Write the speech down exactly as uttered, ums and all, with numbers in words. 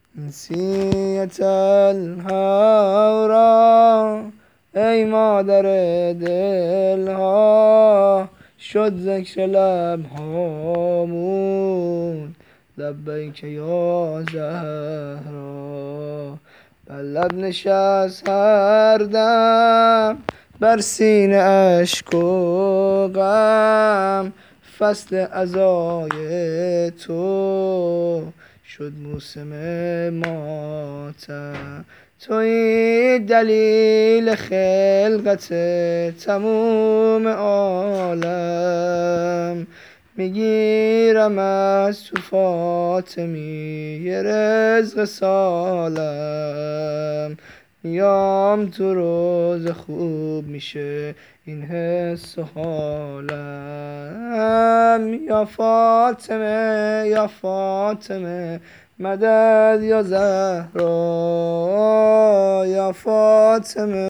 انسیت الهورا، ای مادر دلها، شد ذکر لبهامون لبیک یا زهرا. بر لب نشست هر دم بر سینه اشک و غم، فصل عزای تو شد موسم ماتم. تویی دلیل خلقت تموم عالم، میگیرم از تو فاطمی یه رزق سالم. میام تو روز خوب میشه این حس و حالم. یا فاطمه یا فاطمه مدد یا زهرا، یا فاطمه.